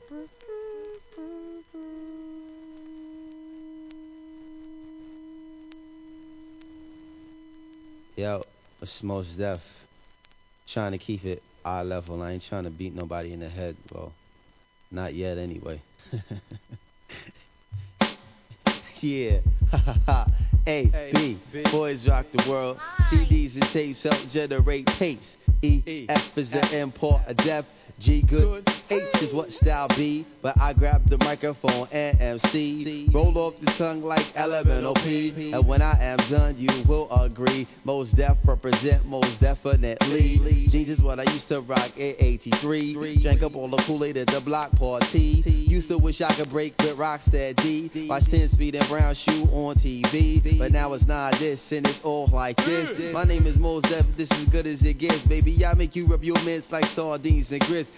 Yo, it's Mos Def. Trying to keep it eye level. I ain't trying to beat nobody in the head, bro. Not yet, anyway. Yeah. A, B, boys rock the world. CDs and tapes help generate tapes. E, F is the import of death. G, good. H is what style be. But I grab the microphone and MC. Roll off the tongue like elemental P. And when I am done, you will agree. Mos Def represent most definitely. Jeans is what I used to rock in 83. Drank up all the Kool-Aid at the block party. Used to wish I could break with Rocksteady. Watch 10 Speed and Brown Shoe on TV. But now it's not this and it's all like this. My name is Mos Def, this is as good as it gets. Baby, I make you rub your mints like sardines and grits.